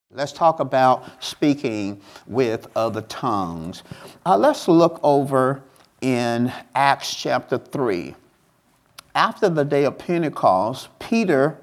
Let's talk about speaking with other tongues. Let's look over in Acts chapter 3. After the day of Pentecost, Peter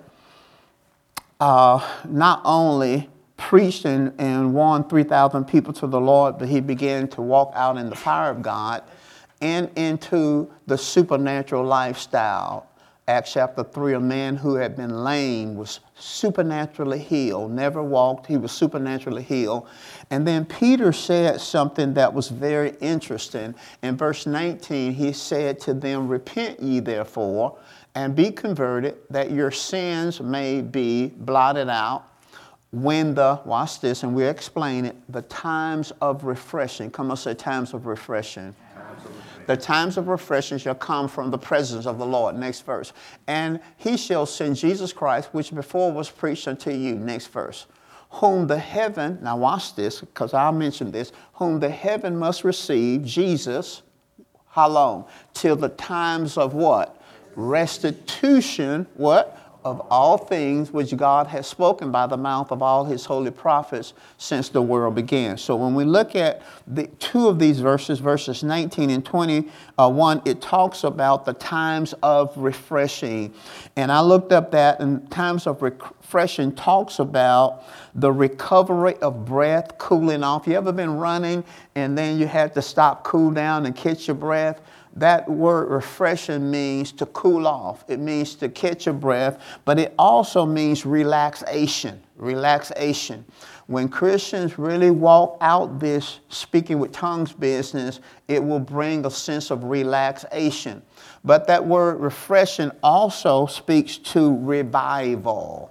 not only preached and won 3,000 people to the Lord, but he began to walk out in the power of God and into the supernatural lifestyle. Acts chapter 3, a man who had been lame was supernaturally healed, never walked, he was supernaturally healed. And then Peter said something that was very interesting. In verse 19, he said to them, "Repent ye therefore, and be converted, that your sins may be blotted out, when watch this, and we'll explain it, the times of refreshing." Come on, say times of refreshing. The times of refreshing shall come from the presence of the Lord. Next verse. "And he shall send Jesus Christ, which before was preached unto you." Next verse. "Whom the heaven," now watch this, because I'll mention this, "whom the heaven must receive," Jesus, how long? "Till the times of" what? "Restitution," what? "Of all things which God has spoken by the mouth of all his holy prophets since the world began." So when we look at the two of these verses, verses 19 and 21, it talks about the times of refreshing. And I looked up that, and times of refreshing talks about the recovery of breath, cooling off. You ever been running and then you had to stop, cool down, and catch your breath? That word refreshing means to cool off. It means to catch your breath, but it also means relaxation. Relaxation. When Christians really walk out this speaking with tongues business, it will bring a sense of relaxation. But that word refreshing also speaks to revival.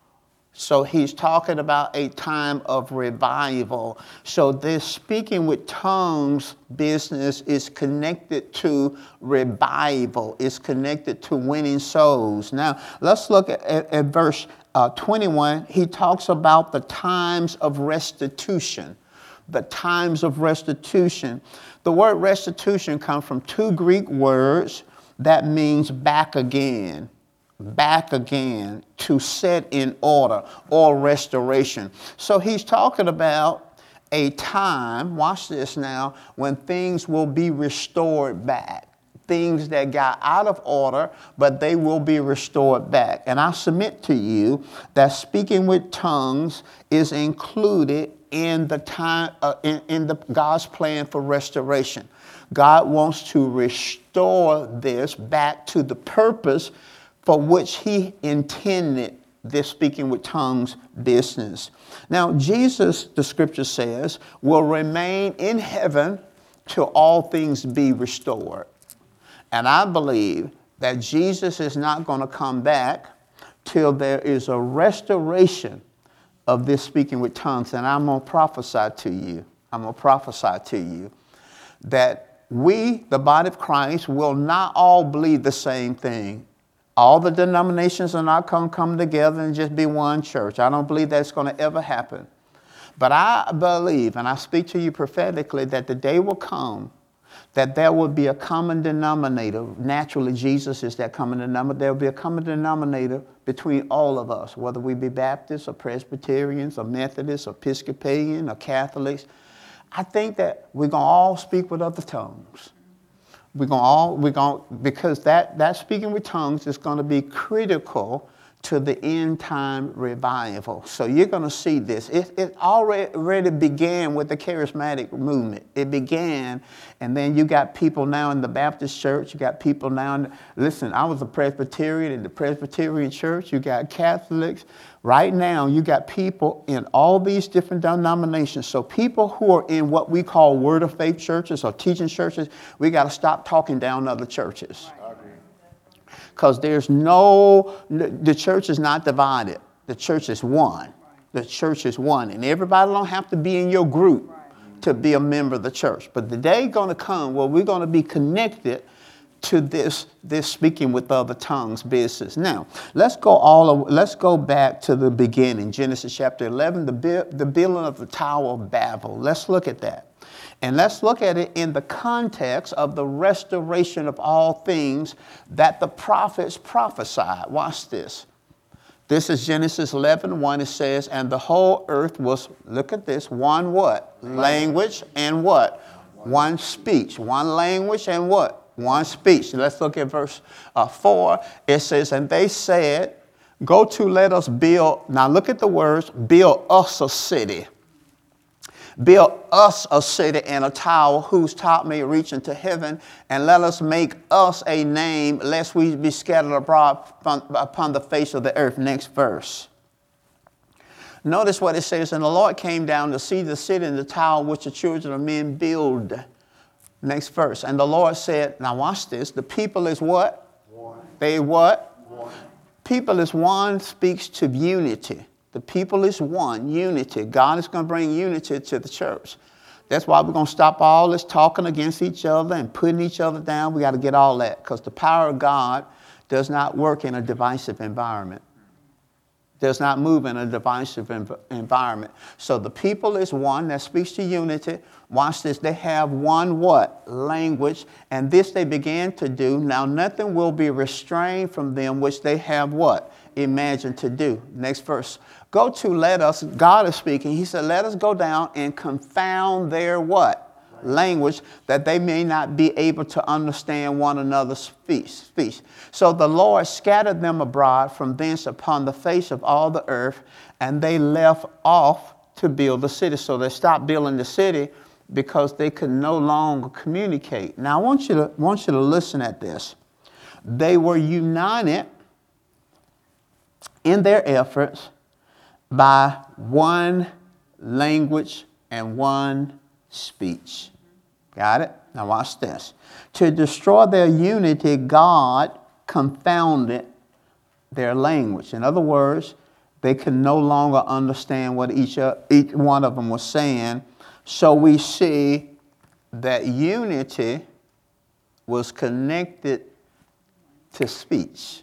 So he's talking about a time of revival. So this speaking with tongues business is connected to revival. It's connected to winning souls. Now, let's look at verse 21. He talks about the times of restitution. The times of restitution. The word restitution comes from two Greek words that means back again. Back again, to set in order, or restoration. So he's talking about a time, watch this now, when things will be restored back. Things that got out of order, but they will be restored back. And I submit to you that speaking with tongues is included in the time in the God's plan for restoration. God wants to restore this back to the purpose for which he intended this speaking with tongues business. Now, Jesus, the scripture says, will remain in heaven till all things be restored. And I believe that Jesus is not going to come back till there is a restoration of this speaking with tongues. And I'm going to prophesy to you. I'm going to prophesy to you that we, the body of Christ, will not all believe the same thing. All the denominations are not going to come together and just be one church. I don't believe that's going to ever happen. But I believe, and I speak to you prophetically, that the day will come that there will be a common denominator. Naturally, Jesus is that common denominator. There will be a common denominator between all of us, whether we be Baptists or Presbyterians or Methodists or Episcopalian or Catholics. I think that we're going to all speak with other tongues. Because that speaking with tongues is going to be critical to the end time revival. So you're going to see this. It already began with the charismatic movement. It began, and then you got people now in the Baptist church. You got people now listen, I was a Presbyterian in the Presbyterian church. You got Catholics. Right now, you got people in all these different denominations. So people who are in what we call word of faith churches or teaching churches, we got to stop talking down other churches. Because the church is not divided. The church is one. The church is one. And everybody don't have to be in your group to be a member of the church. But the day going to come where we're going to be connected to this speaking with other tongues business. Now, let's go back to the beginning. Genesis chapter 11, the building of the Tower of Babel. Let's look at that. And let's look at it in the context of the restoration of all things that the prophets prophesied. Watch this. This is Genesis 11:1. It says, and the whole earth was, look at this, one what? Language and what? One speech. One language and what? One speech. Let's look at verse 4. It says, and they said, go to, let us build. Now look at the words, build us a city. Build us a city and a tower whose top may reach into heaven, and let us make us a name, lest we be scattered abroad upon the face of the earth. Next verse. Notice what it says, and the Lord came down to see the city and the tower which the children of men build. Next verse. And the Lord said, now watch this, the people is what? One. They what? One. People is one speaks to unity. The people is one, unity. God is going to bring unity to the church. That's why we're going to stop all this talking against each other and putting each other down. We got to get all that, because the power of God does not work in a divisive environment. Does not move in a divisive environment. So the people is one that speaks to unity. Watch this. They have one what? Language. And this they began to do. Now nothing will be restrained from them which they have what? Imagined to do. Next verse. Go to, let us, God is speaking. He said, let us go down and confound their what? Language, that they may not be able to understand one another's speech. So the Lord scattered them abroad from thence upon the face of all the earth, and they left off to build the city. So they stopped building the city because they could no longer communicate. Now I want you to listen at this. They were united in their efforts by one language and one speech. Got it? Now watch this. To destroy their unity, God confounded their language. In other words, they could no longer understand what each one of them was saying. So we see that unity was connected to speech.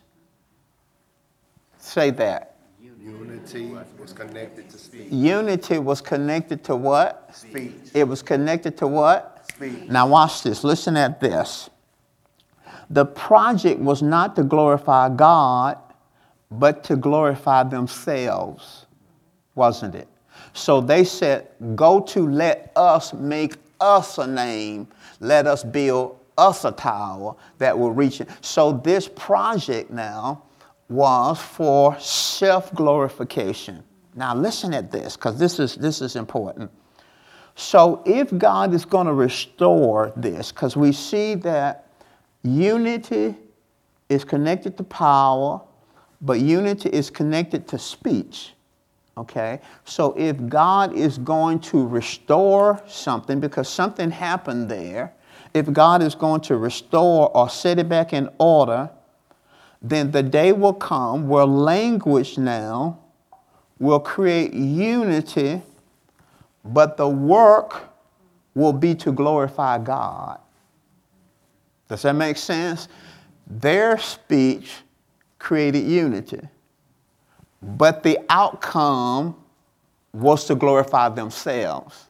Say that. Unity was connected to speech. Unity was connected to what? Speech. It was connected to what? Speech. Now watch this. Listen at this. The project was not to glorify God, but to glorify themselves, wasn't it? So they said, go to, let us make us a name. Let us build us a tower that will reach it. So this project now was for self-glorification. Now listen at this, because this is important. So if God is going to restore this, because we see that unity is connected to power, but unity is connected to speech. Okay? So if God is going to restore something, because something happened there, if God is going to restore or set it back in order, then the day will come where language now will create unity, but the work will be to glorify God. Does that make sense? Their speech created unity, but the outcome was to glorify themselves.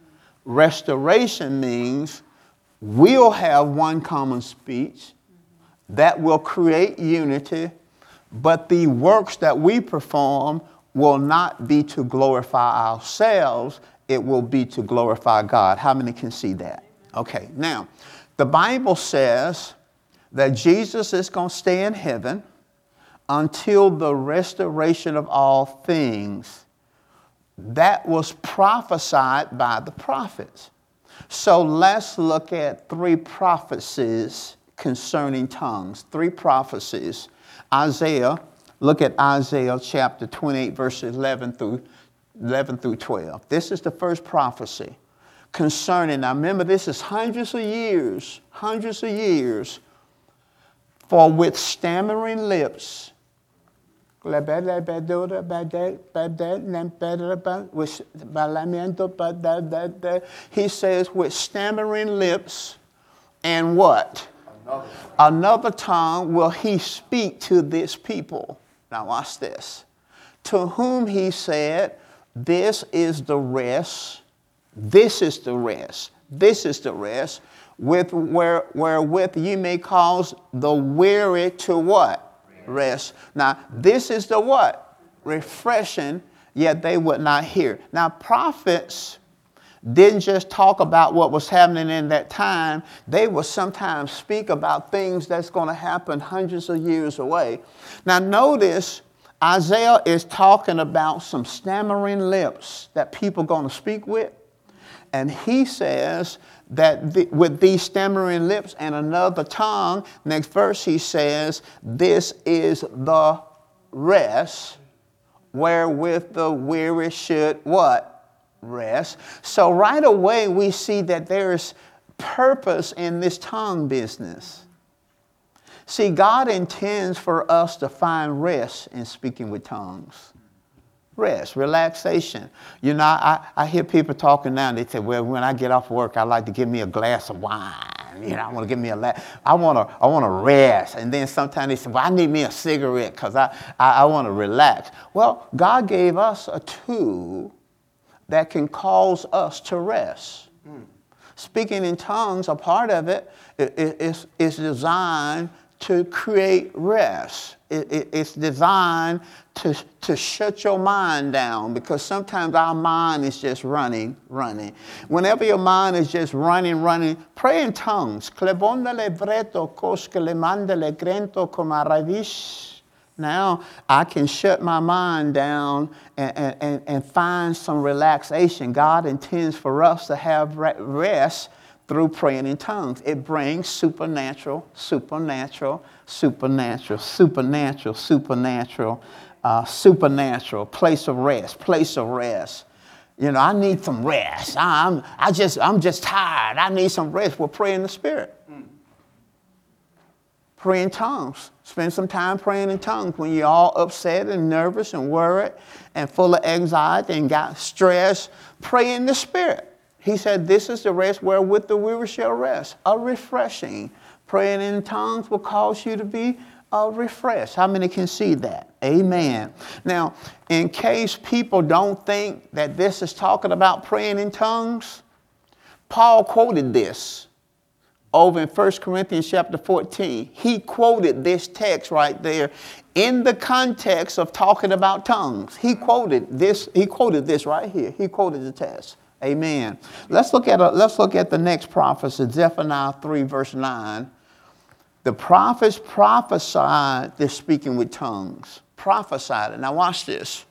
Restoration means we'll have one common speech that will create unity, but the works that we perform will not be to glorify ourselves. It will be to glorify God. How many can see that? Okay, now, the Bible says that Jesus is going to stay in heaven until the restoration of all things. That was prophesied by the prophets. So let's look at 3 prophecies concerning tongues. 3 prophecies. Isaiah, look at Isaiah chapter 28, verses 11 through 12. This is the first prophecy concerning, now remember this is hundreds of years, for with stammering lips, he says with stammering lips and what? Another tongue will he speak to this people. Now watch this. To whom he said, this is the rest, this is the rest, this is the rest, wherewith you may cause the weary to what? Rest. Now, this is the what? Refreshing, yet they would not hear. Now, prophets didn't just talk about what was happening in that time. They would sometimes speak about things that's going to happen hundreds of years away. Now, notice Isaiah is talking about some stammering lips that people are going to speak with. And he says that with these stammering lips and another tongue, next verse he says, this is the rest wherewith the weary should what? Rest. So right away we see that there's purpose in this tongue business. See, God intends for us to find rest in speaking with tongues. Rest, relaxation. You know, I hear people talking now, and they say, well, when I get off work, I like to give me a glass of wine. You know, I want to give me I want to rest. And then sometimes they say, well, I need me a cigarette because I want to relax. Well, God gave us a tool that can cause us to rest. Speaking in tongues, a part of it is designed to create rest. It's designed to shut your mind down, because sometimes our mind is just running. Whenever your mind is just running, pray in tongues. Now I can shut my mind down and find some relaxation. God intends for us to have rest through praying in tongues. It brings supernatural place of rest. You know, I need some rest. I'm just tired. I need some rest. Well, pray in the Spirit. Pray in tongues. Spend some time praying in tongues when you're all upset and nervous and worried and full of anxiety and got stress. Pray in the Spirit. He said, this is the rest wherewith the weary shall rest. A refreshing. Praying in tongues will cause you to be refreshed. How many can see that? Amen. Now, in case people don't think that this is talking about praying in tongues, Paul quoted this over in 1 Corinthians chapter 14. He quoted this text right there in the context of talking about tongues. He quoted this right here. He quoted the text. Amen. Let's look at the next prophecy, Zephaniah 3, verse 9. The prophets prophesied this speaking with tongues. Prophesied it. Now watch this.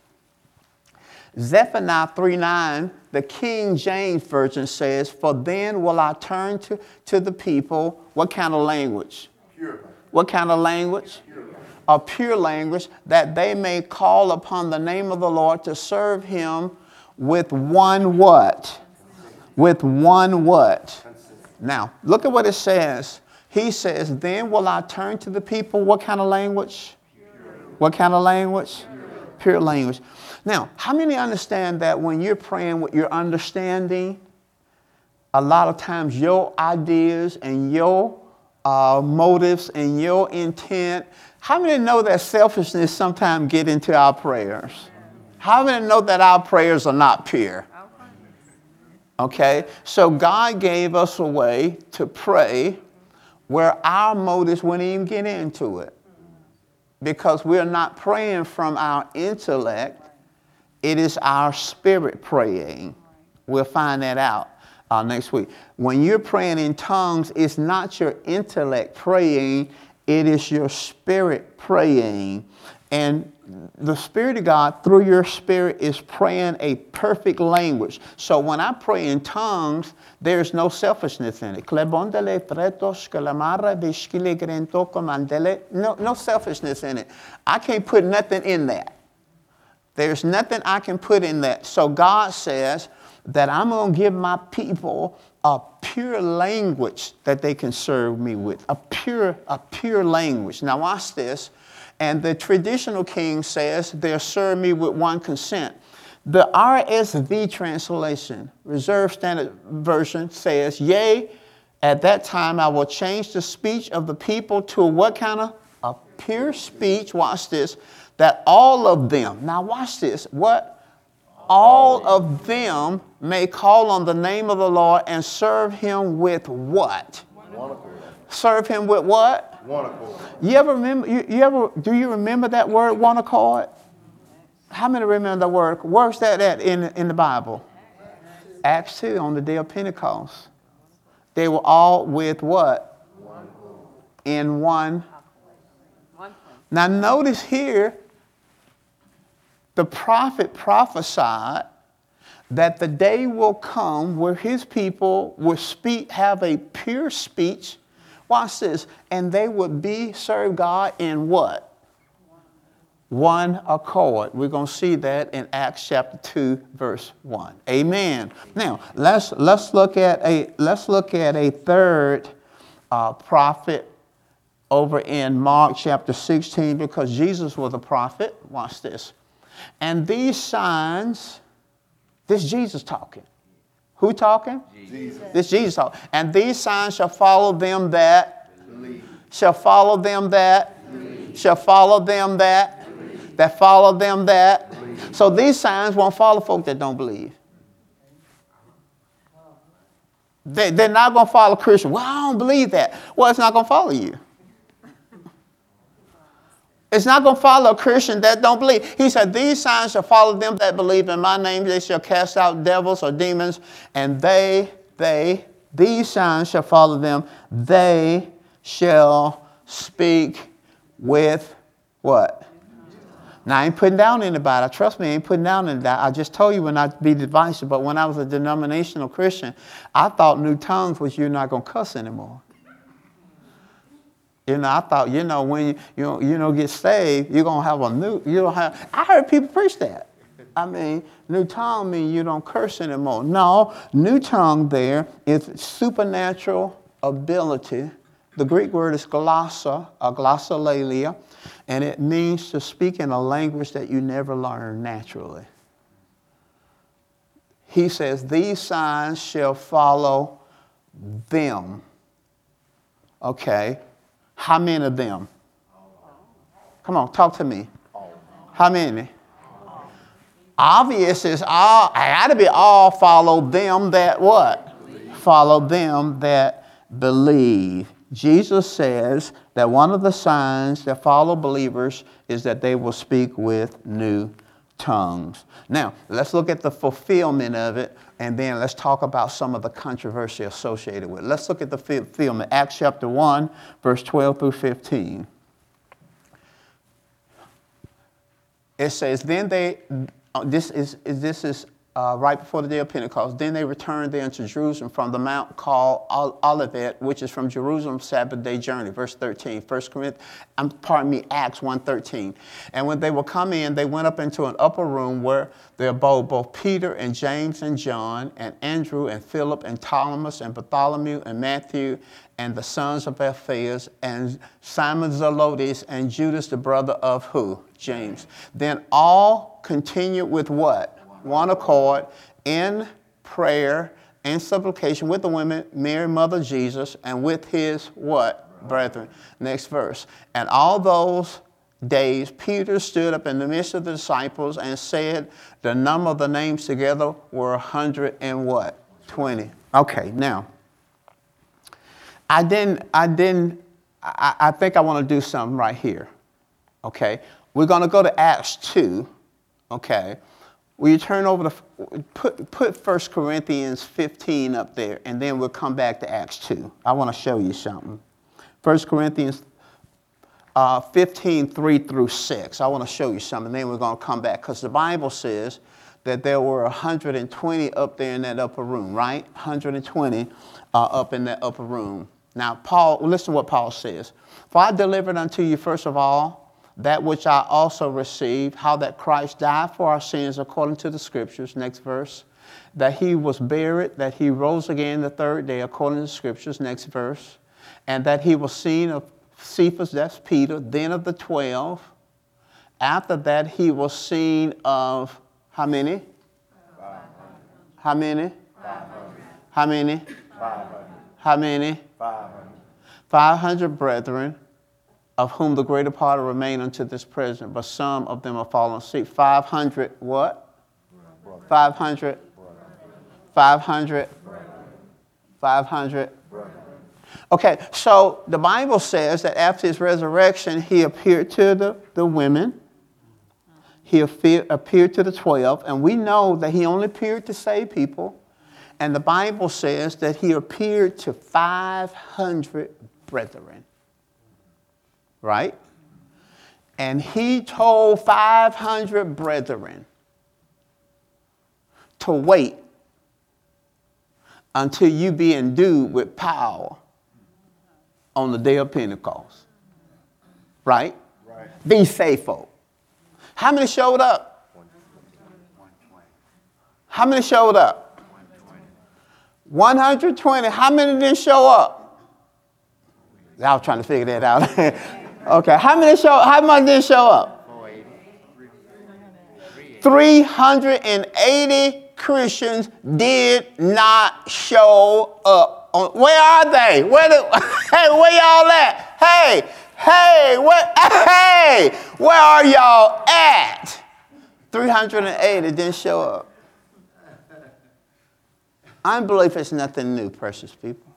Zephaniah 3:9, the King James Version says, for then will I turn to the people. What kind of language? Pure. What kind of language? Pure. A pure language, that they may call upon the name of the Lord to serve him with one what? With one what? Now, look at what it says. He says, then will I turn to the people. What kind of language? Pure. What kind of language? Pure language. Now, how many understand that when you're praying with your understanding, a lot of times your ideas and your motives and your intent, how many know that selfishness sometimes get into our prayers? How many know that our prayers are not pure? Okay, so God gave us a way to pray where our motives wouldn't even get into it, because we're not praying from our intellect. It is our spirit praying. We'll find that out next week. When you're praying in tongues, it's not your intellect praying. It is your spirit praying. And the Spirit of God, through your spirit, is praying a perfect language. So when I pray in tongues, there's no selfishness in it. No selfishness in it. I can't put nothing in that. There's nothing I can put in that. So God says that I'm going to give my people a pure language that they can serve me with. A pure language. Now watch this. And the traditional king says they'll serve me with one consent. The RSV translation, Reserve Standard Version, says, yea, at that time I will change the speech of the people to what kind of? A pure speech, watch this, that all of them, now watch this, what? All of them may call on the name of the Lord and serve him with what? Serve him with what? One accord. You ever remember? Do you remember that word, one accord? How many remember the word? Where's that at in the Bible? Acts 2, on the day of Pentecost. They were all with what? In one. Now notice here, the prophet prophesied that the day will come where his people will have a pure speech. Watch this. And they would serve God in what? One accord. We're going to see that in Acts chapter 2, verse 1. Amen. Now, let's look at a third prophet over in Mark chapter 16, because Jesus was a prophet. Watch this. And these signs, this Jesus talking. Who talking? Jesus. This Jesus talking. And these signs shall follow them that believe. Shall follow them that believe. Shall follow them that believe. That follow them that believe. So these signs won't follow folk that don't believe. They're not going to follow Christians. Well, I don't believe that. Well, it's not going to follow you. It's not going to follow a Christian that don't believe. He said, these signs shall follow them that believe in my name. They shall cast out devils or demons. And these signs shall follow them. They shall speak with what? Now, I ain't putting down anybody. Trust me, I ain't putting down anybody. I just told you when I be divisive. But when I was a denominational Christian, I thought new tongues was you're not going to cuss anymore. I thought, when you get saved, you're going to have I heard people preach that. I mean, new tongue means you don't curse anymore. No, new tongue there is supernatural ability. The Greek word is glossa, glossolalia, and it means to speak in a language that you never learned naturally. He says, these signs shall follow them. Okay. How many of them? Come on, talk to me. How many? Obvious is all. I got to be all follow them that what? Follow them that believe. Jesus says that one of the signs that follow believers is that they will speak with new tongues. Now, let's look at the fulfillment of it, and then let's talk about some of the controversy associated with it. Let's look at the fulfillment. Acts chapter 1, verse 12 through 15. It says, then this is right before the day of Pentecost. Then they returned there into Jerusalem from the mount called Olivet, which is from Jerusalem's Sabbath day journey. Verse 13, Acts 1:13. And when they were come in, they went up into an upper room where there abode both Peter and James and John and Andrew and Philip and Thomas and Bartholomew and Matthew and the sons of Alphaeus and Simon Zelotes and Judas, the brother of who? James. Then all continued with what? One accord in prayer and supplication with the women, Mary, mother of Jesus, and with his what? Brethren. Next verse. And all those days, Peter stood up in the midst of the disciples and said, the number of the names together were 100 and what? 20. Okay, now, I think I want to do something right here. Okay, we're going to go to Acts 2. Okay. Will you turn over put 1 Corinthians 15 up there, and then we'll come back to Acts 2. I want to show you something. 1 Corinthians 15, 3 through 6. I want to show you something, then we're going to come back, because the Bible says that there were 120 up there in that upper room, right? 120 up in that upper room. Now, listen to what Paul says. For I delivered unto you first of all that which I also received, how that Christ died for our sins according to the Scriptures. Next verse. That he was buried, that he rose again the third day according to the Scriptures. Next verse. And that he was seen of Cephas, that's Peter, then of the 12. After that he was seen of how many? 500. How many? 500. How many? 500. How many? 500. 500 brethren, of whom the greater part remain unto this present, but some of them are fallen asleep. 500 what? 500. 500. 500. Okay, so the Bible says that after his resurrection, he appeared to the women. He appeared to the 12, and we know that he only appeared to save people. And the Bible says that he appeared to 500 brethren, right? And he told 500 brethren to wait until you be endued with power on the day of Pentecost, right? Be faithful. How many showed up? 120. How many showed up? 120. How many didn't show up? I was trying to figure that out. Okay. How much didn't show up? 380 Christians did not show up. Where are they? Hey, where y'all at? Hey, where are y'all at? 380 didn't show up. Unbelief is nothing new, precious people.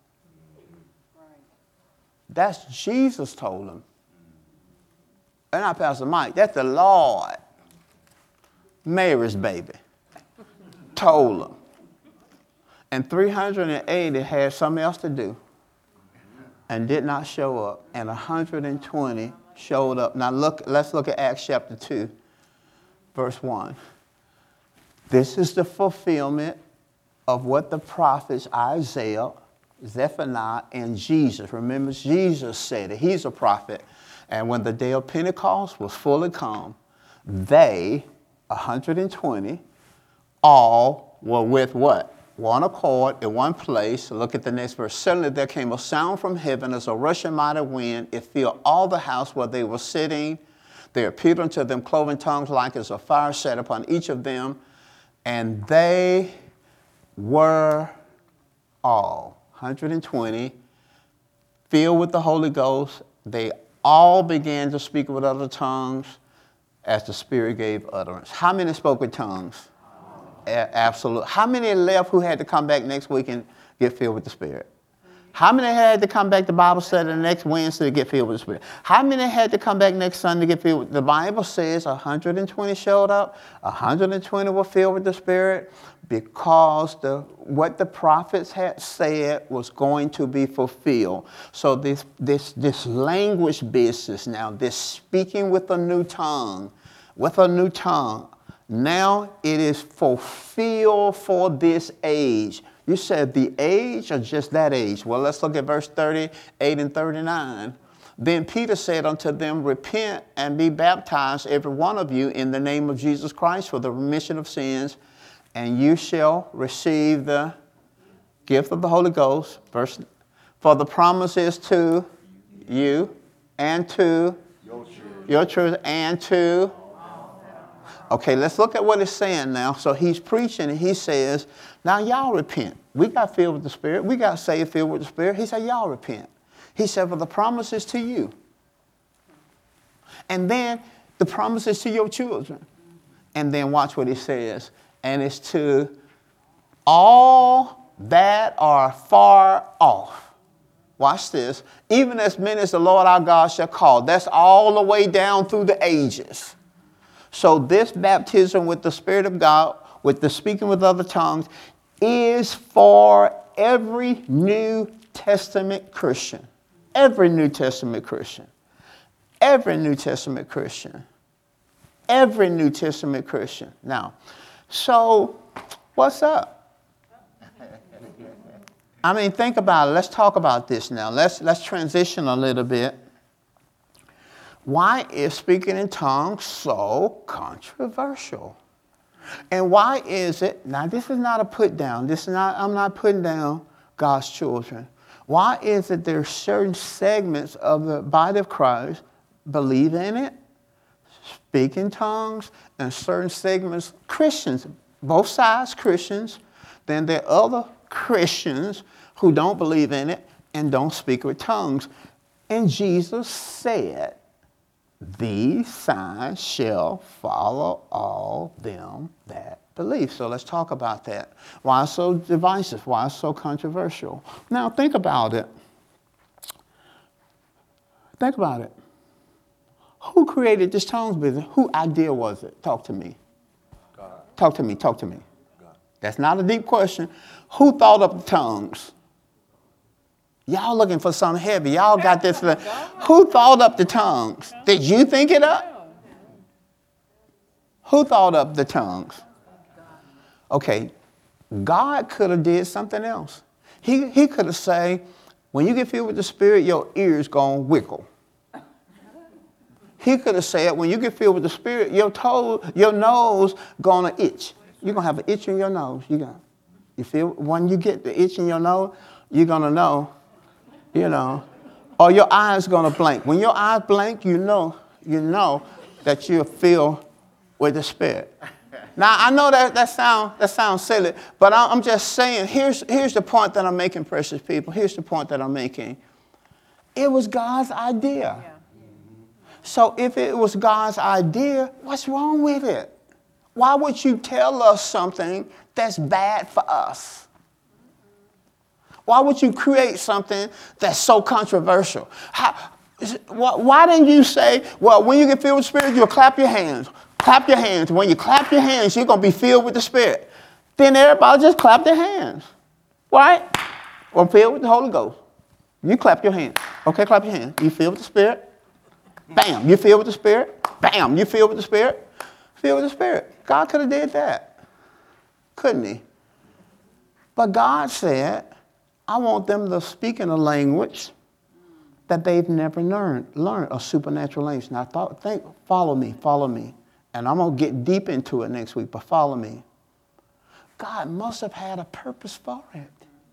That's Jesus told them. And not Pastor Mike. That's the Lord. Mary's baby. Told them. And 380 had something else to do and did not show up. And 120 showed up. Now let's look at Acts chapter 2, verse 1. This is the fulfillment of what the prophets Isaiah, Zephaniah, and Jesus. Remember, Jesus said it. He's a prophet. And when the day of Pentecost was fully come, they, 120, all were with what? One accord in one place. Look at the next verse. Suddenly there came a sound from heaven as a rushing mighty wind. It filled all the house where they were sitting. There appeared unto them cloven tongues like as a fire set upon each of them. And they were all, 120, filled with the Holy Ghost. They all began to speak with other tongues as the Spirit gave utterance. How many spoke with tongues? Absolutely. How many left who had to come back next week and get filled with the Spirit? How many had to come back to Bible study the next Wednesday to get filled with the Spirit? How many had to come back next Sunday to get filled with the Bible says 120 showed up, 120 were filled with the Spirit because what the prophets had said was going to be fulfilled. So this language business now, this speaking with a new tongue, now it is fulfilled for this age. You said the age or just that age? Well, let's look at verse 38 and 39. Then Peter said unto them, repent and be baptized, every one of you, in the name of Jesus Christ for the remission of sins, and you shall receive the gift of the Holy Ghost. For the promise is to you and to your children and to... Okay, let's look at what it's saying now. So he's preaching and he says, now y'all repent. We got filled with the Spirit. We got saved filled with the Spirit. He said, y'all repent. He said, for the promise is to you. And then the promise is to your children. And then watch what he says. And it's to all that are far off. Watch this. Even as many as the Lord our God shall call. That's all the way down through the ages. So this baptism with the Spirit of God, with the speaking with other tongues, is for every New Testament Christian. Every New Testament Christian. Every New Testament Christian. Every New Testament Christian. Now, so what's up? I mean, think about it. Let's talk about this now. Let's transition a little bit. Why is speaking in tongues so controversial? And why is it, now this is not a put down, I'm not putting down God's children. Why is it there are certain segments of the body of Christ believe in it, speak in tongues, and certain segments, Christians, both sides Christians, then there are other Christians who don't believe in it and don't speak with tongues. And Jesus said, these signs shall follow all them that believe. So let's talk about that. Why it's so divisive? Why it's so controversial? Now think about it. Think about it. Who created this tongues business? Whose idea was it? Talk to me. God. Talk to me. Talk to me. God. That's not a deep question. Who thought up the tongues? Y'all looking for something heavy. Y'all got this. Who thought up the tongues? Did you think it up? Who thought up the tongues? Okay, God could have did something else. He could have said, when you get filled with the Spirit, your ears gonna wiggle. He could have said, when you get filled with the Spirit, your nose gonna itch. You're gonna have an itch in your nose. You feel when you get the itch in your nose, you're gonna know, or your eyes gonna blank. When your eyes blank, you know that you're filled with the Spirit. Now I know that sounds silly, but I'm just saying. Here's the point that I'm making, precious people. Here's the point that I'm making. It was God's idea. Yeah. So if it was God's idea, what's wrong with it? Why would you tell us something that's bad for us? Why would you create something that's so controversial? Why didn't you say, well, when you get filled with the Spirit, you'll clap your hands. Clap your hands. When you clap your hands, you're going to be filled with the Spirit. Then everybody just clap their hands. Right? Or filled with the Holy Ghost. You clap your hands. Okay, clap your hands. You filled with the Spirit. Bam, you filled with the Spirit. Bam, you filled with the Spirit. Filled with the Spirit. God could have did that. Couldn't he? But God said, I want them to speak in a language that they've never learned a supernatural language. Now, follow me. And I'm going to get deep into it next week, but follow me. God must have had a purpose for it.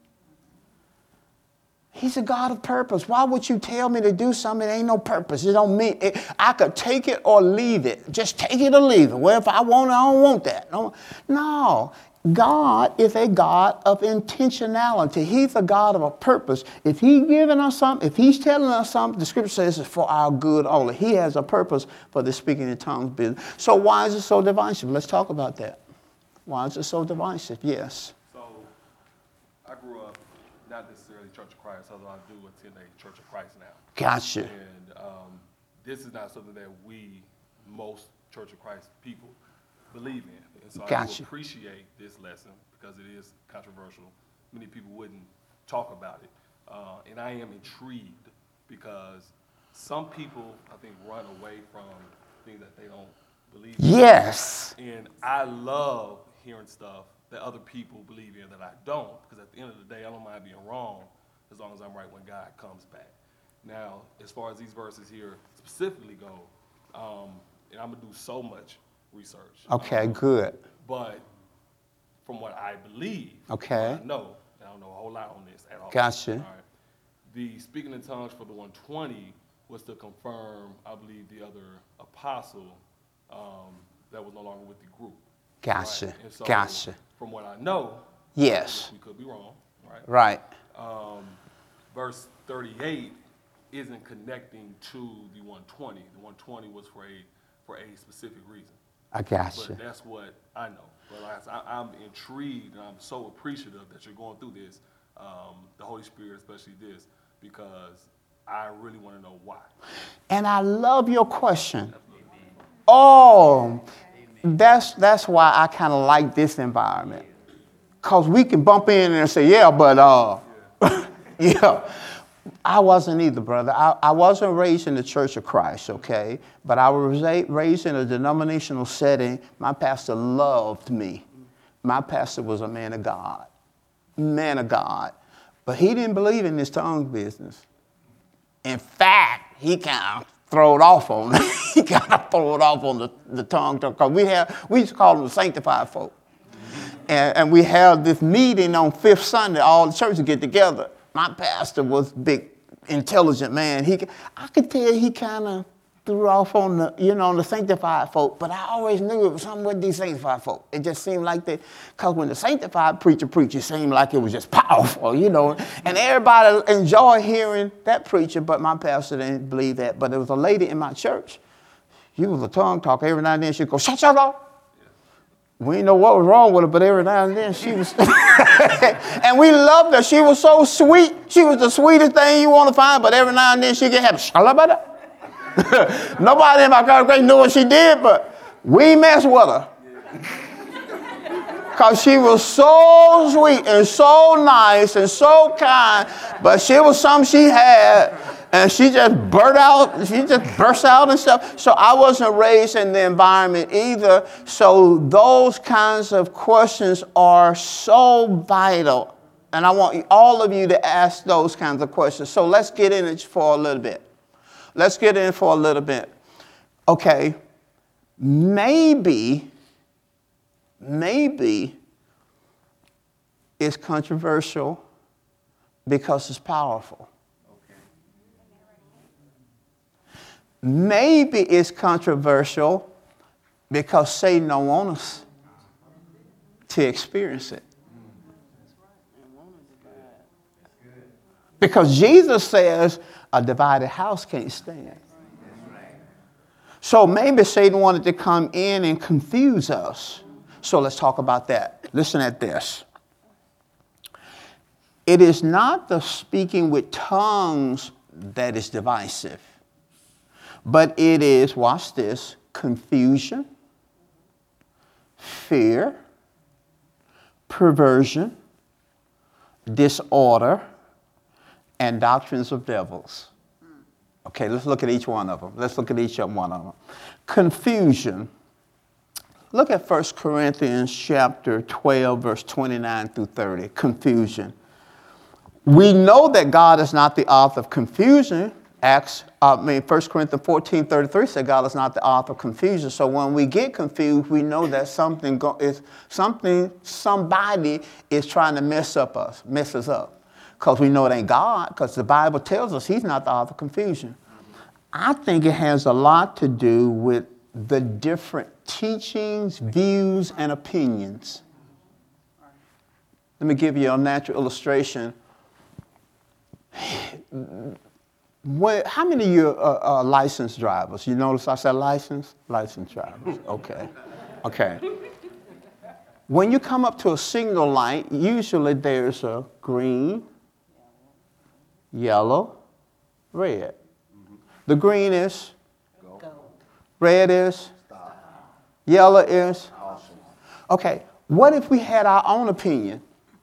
He's a God of purpose. Why would you tell me to do something? It ain't no purpose. It don't mean it. I could take it or leave it. Just take it or leave it. Well, if I want it, I don't want that. No. God is a God of intentionality. He's a God of a purpose. If he's giving us something, if he's telling us something, the scripture says it's for our good only. He has a purpose for the speaking in tongues business. So why is it so divisive? Let's talk about that. Why is it so divisive? Yes. So I grew up not necessarily Church of Christ, although I do attend a Church of Christ now. Gotcha. And this is not something that most Church of Christ people believe in. And so I do appreciate this lesson because it is controversial. Many people wouldn't talk about it. And I am intrigued because some people, I think, run away from things that they don't believe in. Yes. And I love hearing stuff that other people believe in that I don't, because at the end of the day, I don't mind being wrong as long as I'm right when God comes back. Now, as far as these verses here specifically go, and I'm going to do so much research. Okay, good. But from what I believe, okay, I know, and I don't know a whole lot on this at all. Gotcha. All right. The speaking in tongues for the 120 was to confirm, I believe, the other apostle that was no longer with the group. Gotcha. Right? And so, gotcha. From what I know, yes, we could be wrong, right? Right. Verse 38 isn't connecting to the 120. The 120 was for a specific reason. I gotcha. But that's what I know. But like I said, I'm intrigued and I'm so appreciative that you're going through this, the Holy Spirit, especially this, because I really want to know why. And I love your question. Oh, that's why I kind of like this environment. Because we can bump in and say, yeah, but, yeah. I wasn't either, brother. I wasn't raised in the Church of Christ, okay? But I was raised in a denominational setting. My pastor loved me. My pastor was a man of God. Man of God. But he didn't believe in this tongue business. In fact, he kind of threw it off on me. He kind of threw it off on the tongue. Because we used to call them the sanctified folk. And we held this meeting on Fifth Sunday. All the churches get together. My pastor was a big, intelligent man. I could tell he kind of threw off on the sanctified folk, but I always knew it was something with these sanctified folk. It just seemed like because when the sanctified preacher preached, it seemed like it was just powerful, and everybody enjoyed hearing that preacher, but my pastor didn't believe that. But there was a lady in my church. She was a tongue talker. Every now and then she'd go, shut up. We didn't know what was wrong with her, but every now and then she was, and we loved her. She was so sweet. She was the sweetest thing you want to find, but every now and then she get happy. Nobody in my congregation knew what she did, but we messed with her. Because she was so sweet and so nice and so kind, but she was something she had, and she just burst out and stuff. So I wasn't raised in the environment either. So those kinds of questions are so vital. And I want all of you to ask those kinds of questions. So let's get in it for a little bit. Okay, maybe it's controversial because it's powerful. Maybe it's controversial because Satan don't want us to experience it. Because Jesus says a divided house can't stand. So maybe Satan wanted to come in and confuse us. So let's talk about that. Listen at this. It is not the speaking with tongues that is divisive, but it is, watch this, confusion, fear, perversion, disorder, and doctrines of devils. Okay, let's look at each one of them. Confusion. Look at 1 Corinthians chapter 12, verse 29 through 30. Confusion. We know that God is not the author of confusion. 1 Corinthians 14:33 said God is not the author of confusion. So when we get confused, we know that somebody is trying to mess us up. Because we know it ain't God, because the Bible tells us he's not the author of confusion. I think it has a lot to do with the different teachings, views, and opinions. Let me give you a natural illustration. How many of you are licensed drivers? You notice I said licensed? Licensed drivers, okay. When you come up to a signal light, usually there's a green, yellow, red. The green is go. Red is stop. Yellow is awesome. Okay, what if we had our own opinion?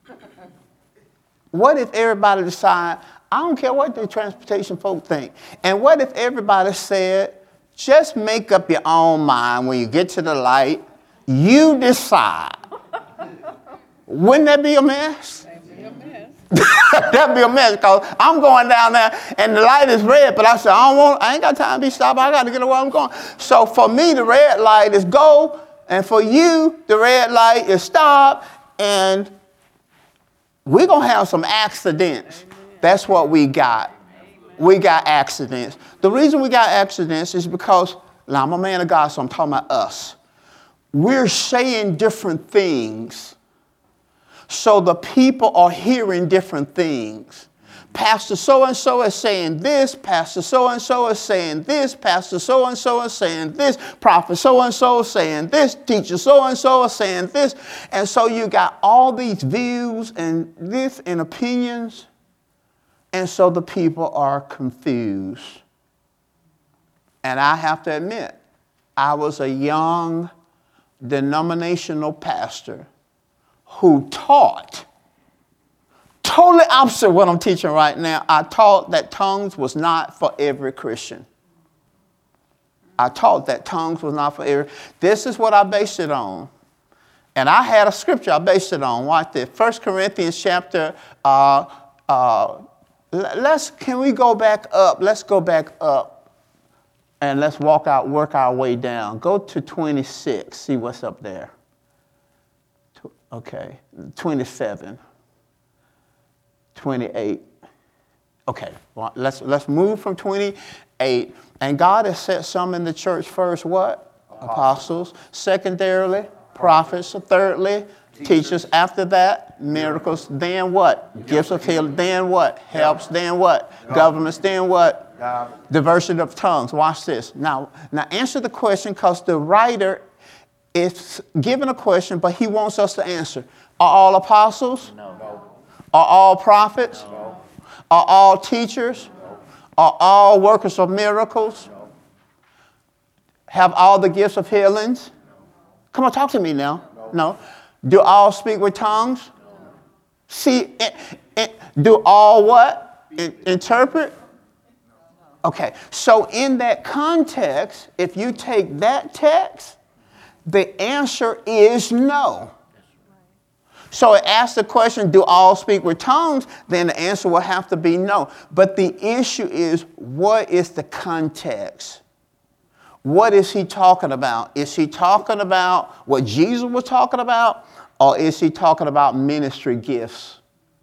What if everybody decided, I don't care what the transportation folk think. And what if everybody said, just make up your own mind when you get to the light, you decide. Wouldn't that be a mess? That'd be a mess, because I'm going down there and the light is red, but I said, I ain't got time to be stopped. I got to get to where I'm going. So for me, the red light is go, and for you, the red light is stop, and we're going to have some accidents. That's what we got. We got accidents. The reason we got accidents is because, now I'm a man of God, so I'm talking about us. We're saying different things. So the people are hearing different things. Pastor so-and-so is saying this, Pastor so-and-so is saying this, Pastor so-and-so is saying this, Prophet so-and-so is saying this, Teacher so-and-so is saying this. And so you got all these views and this and opinions. And so the people are confused. And I have to admit, I was a young denominational pastor who taught, totally opposite of what I'm teaching right now. I taught that tongues was not for every Christian. This is what I based it on. And I had a scripture I based it on. Watch this. 1 Corinthians chapter, can we go back up? Let's go back up and let's work our way down. Go to 26, see what's up there. Okay, 27, 28. Okay, well, let's move from 28. And God has set some in the church first, what? Apostles. Secondarily, prophets. Thirdly, teachers. After that, miracles. Then what? Gifts of healing. Then what? Helps. Then what? Governments. Then what? Diversity of tongues. Watch this. Now answer the question, because the writer It's given a question, but he wants us to answer. Are all apostles? No. Are all prophets? No. Are all teachers? No. Are all workers of miracles? No. Have all the gifts of healings? No. Come on, talk to me now. No. Do all speak with tongues? No. See, do all what? Interpret? Okay, so in that context, if you take that text, the answer is no. So it asks the question, do all speak with tongues? Then the answer will have to be no. But the issue is, what is the context? What is he talking about? Is he talking about what Jesus was talking about? Or is he talking about ministry gifts?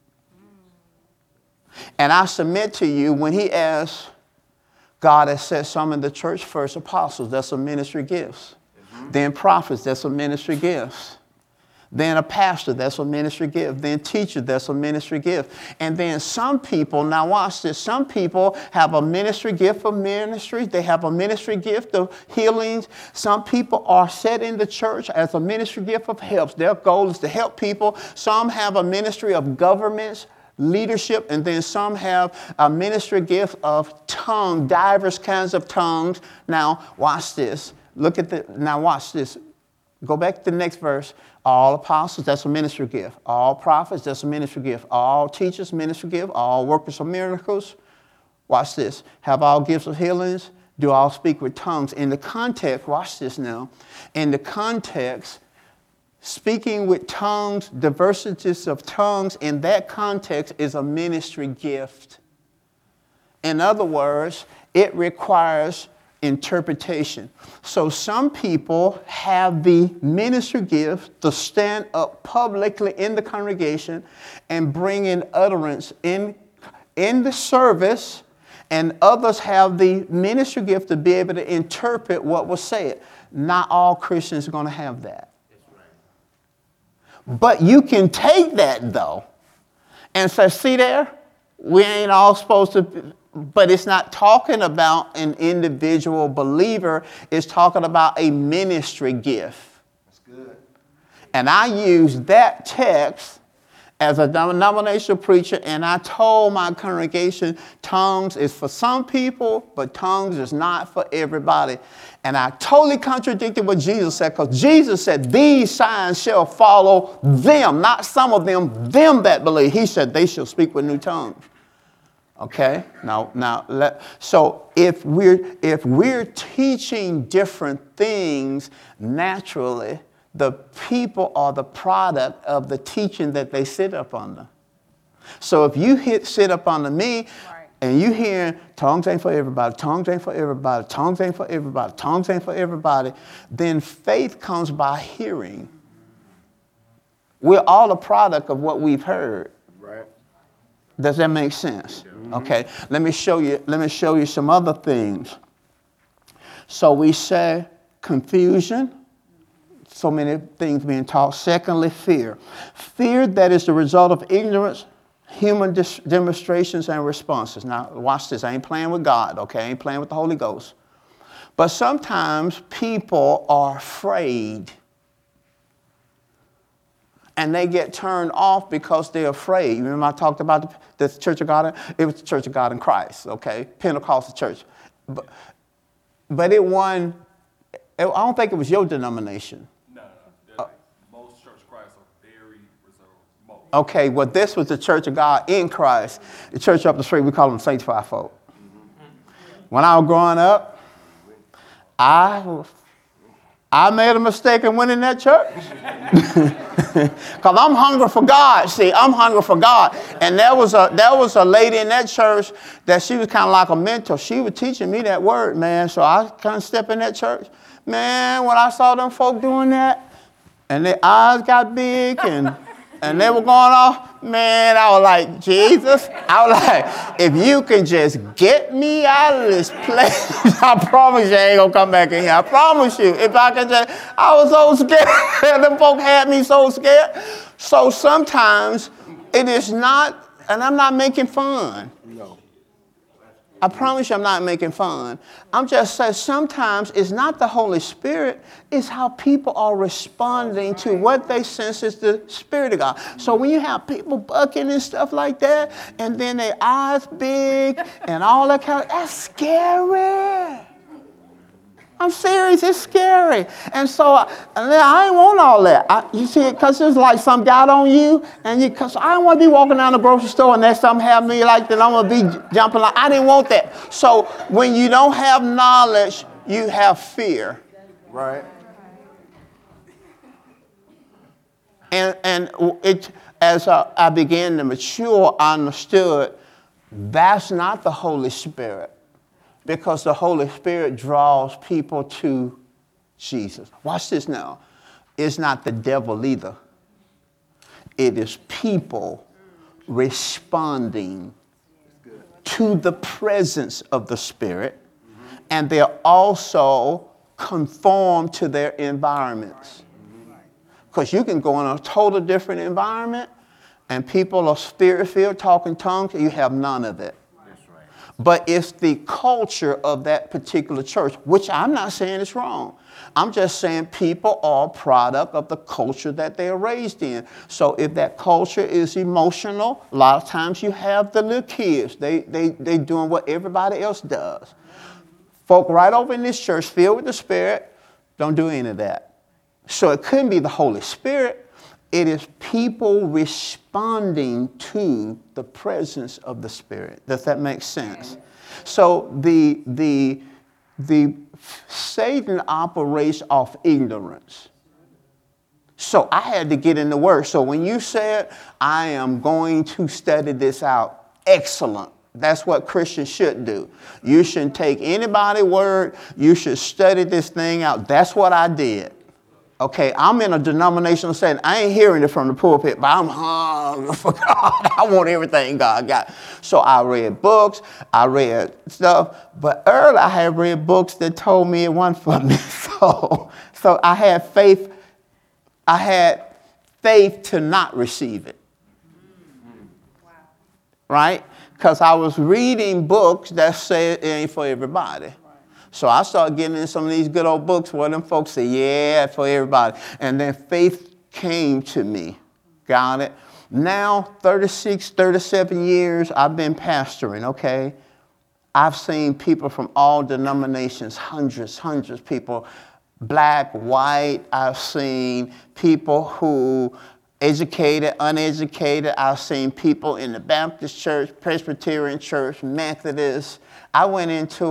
And I submit to you, when he asks, God has set some in the church, first apostles, that's a ministry gifts. Then prophets, that's a ministry gifts. Then a pastor, that's a ministry gift. Then teacher, that's a ministry gift. And then some people, now watch this, some people have a ministry gift for ministry. They have a ministry gift of healings. Some people are set in the church as a ministry gift of helps. Their goal is to help people. Some have a ministry of governments, leadership, and then some have a ministry gift of tongue, diverse kinds of tongues. Now watch this. Now watch this. Go back to the next verse. All apostles, that's a ministry gift. All prophets, that's a ministry gift. All teachers, ministry gift. All workers of miracles. Watch this. Have all gifts of healings. Do all speak with tongues. In the context, watch this now. In the context, speaking with tongues, diversities of tongues, in that context is a ministry gift. In other words, it requires interpretation. So some people have the ministry gift to stand up publicly in the congregation and bring in utterance in the service, and others have the ministry gift to be able to interpret what was said. Not all Christians are going to have that. But you can take that, though, and say, see there, we ain't all supposed to, but it's not talking about an individual believer. It's talking about a ministry gift. That's good. And I used that text as a denominational preacher, and I told my congregation, tongues is for some people, but tongues is not for everybody. And I totally contradicted what Jesus said, because Jesus said, these signs shall follow them, not some of them that believe. He said they shall speak with new tongues. Okay, so if we're teaching different things naturally, the people are the product of the teaching that they sit up under. So if you sit up under me, right, and you hear tongues ain't for everybody, tongues ain't for everybody, tongues ain't for everybody, tongues ain't for everybody, then faith comes by hearing. We're all a product of what we've heard. Right. Does that make sense? Okay, let me show you some other things. So we say confusion, so many things being taught. Secondly, fear. Fear that is the result of ignorance, human demonstrations and responses. Now, watch this. I ain't playing with God, okay? I ain't playing with the Holy Ghost. But sometimes people are afraid. And they get turned off because they're afraid. You remember I talked about the Church of God? It was the Church of God in Christ, okay? Pentecostal church. But it won, I don't think it was your denomination. No. Most Church of Christ are very reserved. Most. Okay, well, this was the Church of God in Christ. The church up the street, we call them sanctified folk. When I was growing up, I made a mistake and went in that church. Because I'm hungry for God. See, I'm hungry for God. And there was a lady in that church that she was kind of like a mentor. She was teaching me that word, man. So I kind of stepped in that church. Man, when I saw them folk doing that, and their eyes got big and they were going off, man, I was like, Jesus. I was like, if you can just get me out of this place, I promise you I ain't going to come back in here. I promise you. If I can just, I was so scared. Them folk had me so scared. So sometimes it is not, and I'm not making fun. No. I promise you I'm not making fun. I'm just saying sometimes it's not the Holy Spirit, it's how people are responding to what they sense is the Spirit of God. So when you have people bucking and stuff like that, and then their eyes big and all that kind of, that's scary. I'm serious, it's scary. And so I ain't want all that. You see, because it's like some got on you, and because I don't want to be walking down the grocery store and there's something happening to me like that, I'm going to be jumping like, I didn't want that. So when you don't have knowledge, you have fear. Right. And as I began to mature, I understood that's not the Holy Spirit. Because the Holy Spirit draws people to Jesus. Watch this now. It's not the devil either. It is people responding to the presence of the Spirit. And they're also conformed to their environments. Because you can go in a total different environment and people are spirit-filled, talking tongues, and you have none of it. But it's the culture of that particular church, which I'm not saying is wrong. I'm just saying people are a product of the culture that they're raised in. So if that culture is emotional, a lot of times you have the little kids. They doing what everybody else does. Folk right over in this church filled with the Spirit don't do any of that. So it couldn't be the Holy Spirit. It is people responding to the presence of the Spirit. Does that make sense? So the Satan operates off ignorance. So I had to get in the Word. So when you said, I am going to study this out, excellent. That's what Christians should do. You shouldn't take anybody's word. You should study this thing out. That's what I did. Okay, I'm in a denominational setting. I ain't hearing it from the pulpit, but I'm hungry for God. I want everything God got. So I read books, I read stuff, but earlier I had read books that told me it wasn't for me. So I had faith. I had faith to not receive it. Wow. Right? Because I was reading books that said it ain't for everybody. So I started getting in some of these good old books where them folks say, yeah, for everybody. And then faith came to me. Got it? Now, 36, 37 years, I've been pastoring, okay? I've seen people from all denominations, hundreds of people, black, white. I've seen people who educated, uneducated. I've seen people in the Baptist church, Presbyterian church, Methodist. I went into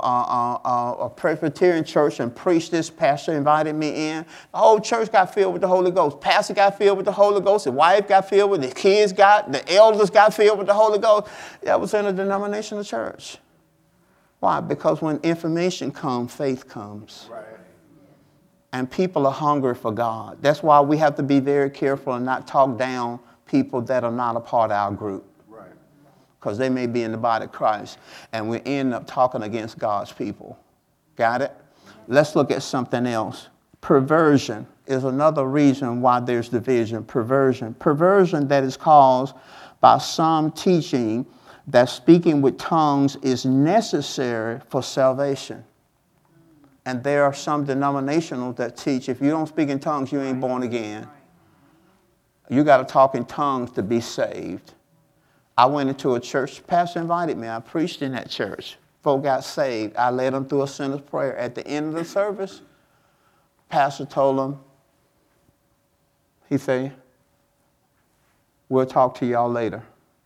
a Presbyterian church and preached this. Pastor invited me in. The whole church got filled with the Holy Ghost. Pastor got filled with the Holy Ghost. His wife got filled with it. The kids the elders got filled with the Holy Ghost. That was in a denominational church. Why? Because when information comes, faith comes. Right. And people are hungry for God. That's why we have to be very careful and not talk down people that are not a part of our group. Because they may be in the body of Christ, and we end up talking against God's people. Got it? Let's look at something else. Perversion is another reason why there's division. Perversion that is caused by some teaching that speaking with tongues is necessary for salvation. And there are some denominationals that teach if you don't speak in tongues, you ain't born again. You got to talk in tongues to be saved. I went into a church, the pastor invited me. I preached in that church. Folk got saved. I led them through a sinner's prayer. At the end of the service, pastor told them, he said, we'll talk to y'all later.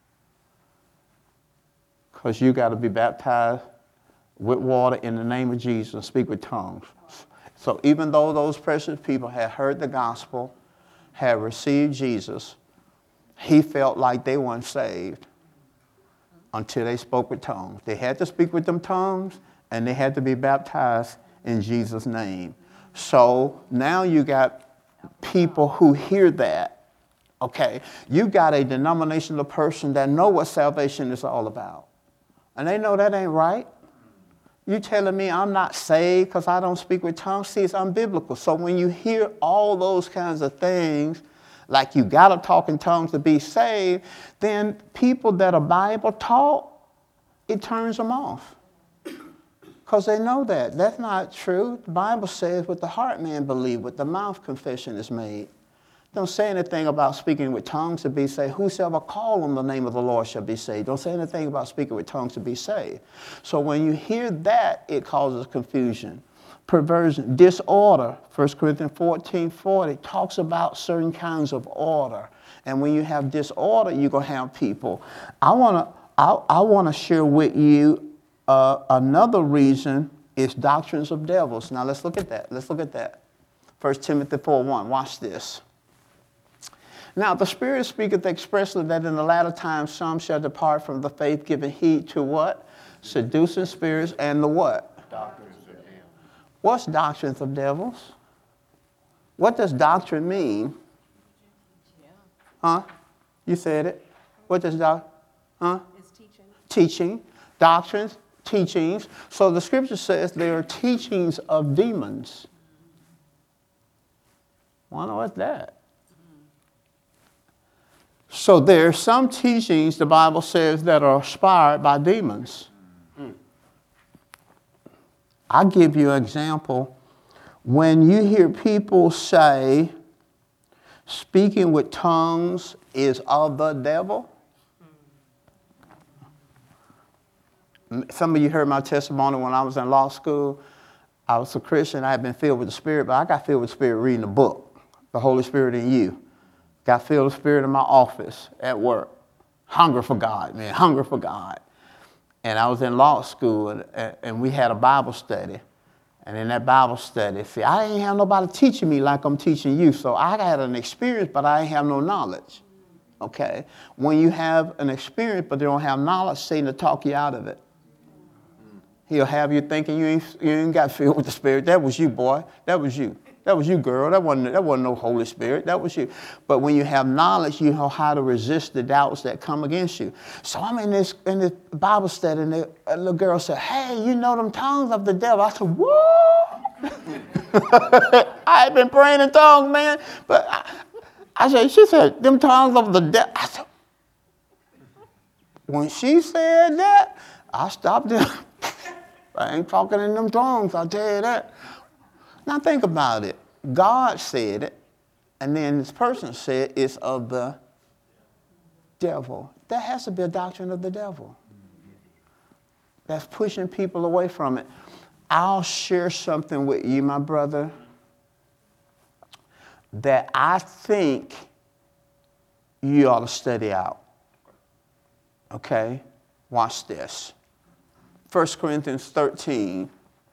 Because you got to be baptized with water in the name of Jesus and speak with tongues. So even though those precious people had heard the gospel, had received Jesus, he felt like they weren't saved until they spoke with tongues. They had to speak with them tongues, and they had to be baptized in Jesus' name. So now you got people who hear that. Okay, you got a denominational person that know what salvation is all about. And they know that ain't right. You telling me I'm not saved because I don't speak with tongues? See, it's unbiblical. So when you hear all those kinds of things, like you got to talk in tongues to be saved, then people that are Bible taught, it turns them off. Because they know that. That's not true. The Bible says with the heart man believe, with the mouth confession is made. Don't say anything about speaking with tongues to be saved. Whosoever call on the name of the Lord shall be saved. Don't say anything about speaking with tongues to be saved. So when you hear that, it causes confusion, perversion, disorder. 1 Corinthians 14:40 talks about certain kinds of order. And when you have disorder, you're going to have people. I want to share with you another reason is doctrines of devils. Now let's look at that. Let's look at that. 1 Timothy 4:1. Watch this. Now the Spirit speaketh expressly that in the latter times some shall depart from the faith, giving heed to what? Seducing spirits and the what? Doctrines of devils. What's doctrines of devils? What does doctrine mean? Huh? You said it. What does doctrine? Huh? It's teaching. Teaching. Doctrines, teachings. So the scripture says there are teachings of demons. Wonder what's that? So there are some teachings, the Bible says, that are inspired by demons. I'll give you an example. When you hear people say, speaking with tongues is of the devil. Some of you heard my testimony when I was in law school. I was a Christian. I had been filled with the Spirit, but I got filled with the Spirit reading a book, The Holy Spirit in You. Got filled with the Spirit in my office at work. Hunger for God, man, hunger for God. And I was in law school, and we had a Bible study. And in that Bible study, see, I ain't have nobody teaching me like I'm teaching you. So I had an experience, but I ain't have no knowledge. Okay? When you have an experience, but you don't have knowledge, Satan will talk you out of it. He'll have you thinking you ain't got filled with the Spirit. That was you, boy. That was you. That was you, girl. That wasn't no Holy Spirit. That was you. But when you have knowledge, you know how to resist the doubts that come against you. So I'm in this Bible study, and a little girl said, "Hey, you know them tongues of the devil?" I said, "What?" I had been praying in tongues, man. But she said, "Them tongues of the devil." I said, when she said that, I stopped there. I ain't talking in them tongues, I'll tell you that. Now think about it. God said it, and then this person said it's of the devil. That has to be a doctrine of the devil. That's pushing people away from it. I'll share something with you, my brother, that I think you ought to study out. Okay? Watch this. 1 Corinthians 13.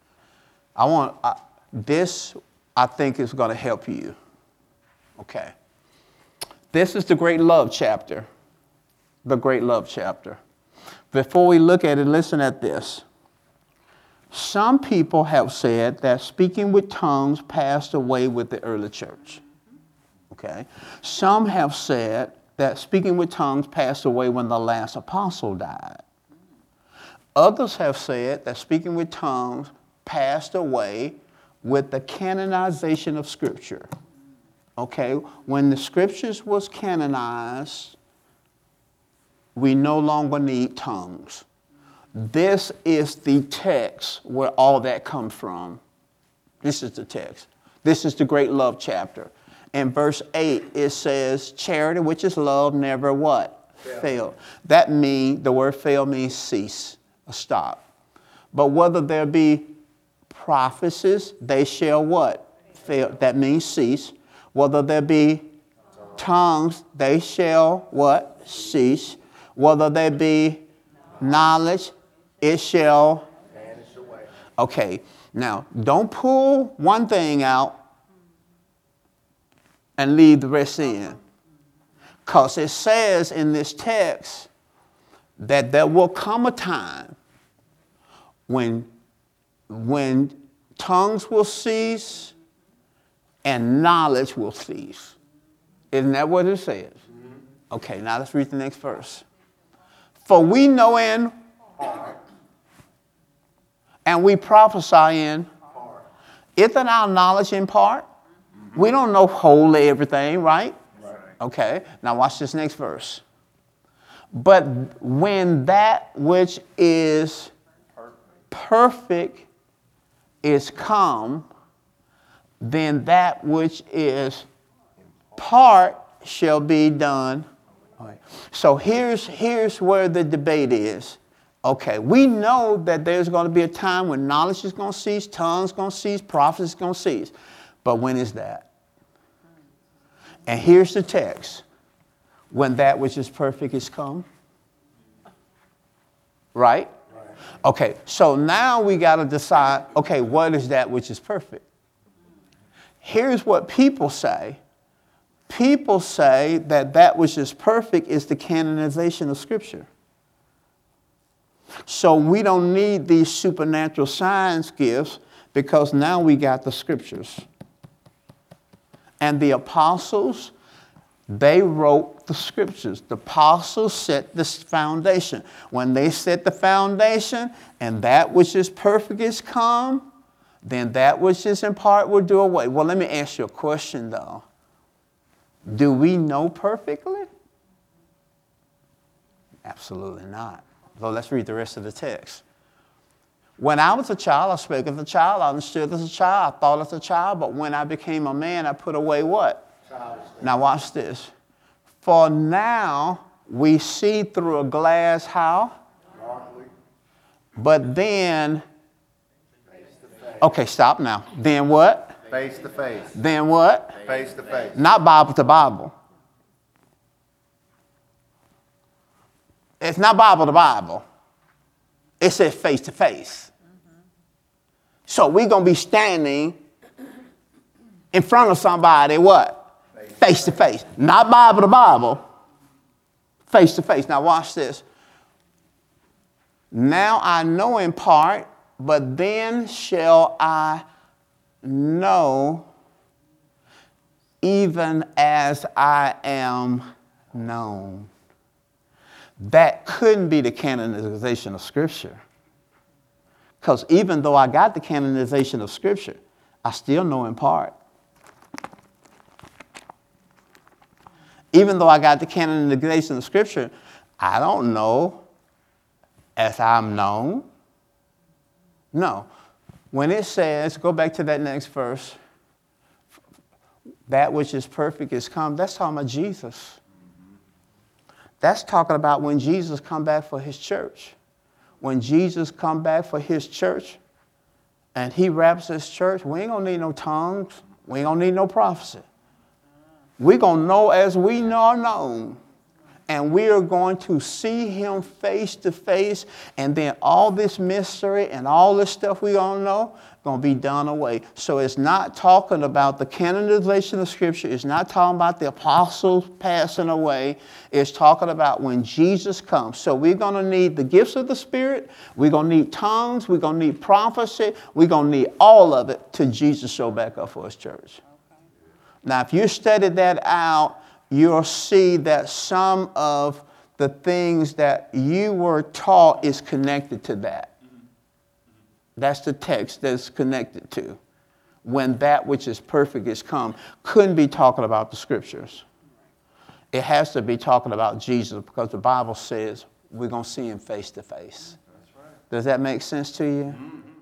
This, I think, is going to help you. Okay. This is the great love chapter. The great love chapter. Before we look at it, listen at this. Some people have said that speaking with tongues passed away with the early church. Okay. Some have said that speaking with tongues passed away when the last apostle died. Others have said that speaking with tongues passed away with the canonization of Scripture. Okay, when the Scriptures was canonized, we no longer need tongues. This is the text where all that comes from. This is the text. This is the great love chapter. In verse 8, it says, charity, which is love, never what? Fail. That means, the word fail means cease. Stop. But whether there be prophecies, they shall what? Fail. That means cease. Whether there be tongues, they shall what? Cease. Whether there be knowledge, it shall vanish away. Okay. Now, don't pull one thing out and leave the rest in. Because it says in this text that there will come a time when tongues will cease and knowledge will cease. Isn't that what it says? Okay, now let's read the next verse. For we know in part, and we prophesy in part. Isn't our knowledge in part? We don't know wholly everything, right? Okay, now watch this next verse. But when that which is perfect is come, then that which is part shall be done. All right. So here's where the debate is. Okay, we know that there's going to be a time when knowledge is going to cease, tongues going to cease, prophecy is going to cease. But when is that? And here's the text. When that which is perfect is come. Right? Okay, so now we got to decide, okay, what is that which is perfect? Here's what people say. People say that that which is perfect is the canonization of Scripture. So we don't need these supernatural science gifts because now we got the Scriptures. And the apostles, they wrote the Scriptures. The apostles set this foundation. When they set the foundation and that which is perfect is come, then that which is in part will do away. Well, let me ask you a question, though. Do we know perfectly? Absolutely not. So let's read the rest of the text. When I was a child, I spoke as a child, I understood as a child, I thought as a child, but when I became a man, I put away what? Now watch this. For now we see through a glass how? Darkly. But then, okay, stop now. Then what? Face to face. Then what? Face to face. Not Bible to Bible. It's not Bible to Bible. It says face to face. So we're going to be standing in front of somebody, what? Face to face. Not Bible to Bible. Face to face. Now watch this. Now I know in part, but then shall I know even as I am known. That couldn't be the canonization of Scripture. Because even though I got the canonization of Scripture, I still know in part. Even though I got the canonization of Scripture, I don't know as I'm known. No. When it says, go back to that next verse, that which is perfect is come, that's talking about Jesus. That's talking about when Jesus come back for his church. When Jesus come back for his church and he wraps his church, we ain't going to need no tongues. We ain't going to need no prophecy. We're going to know as we are known. And we are going to see him face to face. And then all this mystery and all this stuff we all know going to be done away. So it's not talking about the canonization of Scripture. It's not talking about the apostles passing away. It's talking about when Jesus comes. So we're going to need the gifts of the Spirit. We're going to need tongues. We're going to need prophecy. We're going to need all of it till Jesus show back up for his church. Okay. Now, if you study that out, you'll see that some of the things that you were taught is connected to that. That's the text that's connected to. When that which is perfect is come. Couldn't be talking about the Scriptures. It has to be talking about Jesus because the Bible says we're going to see him face to face. That's right. Does that make sense to you? Mm-hmm.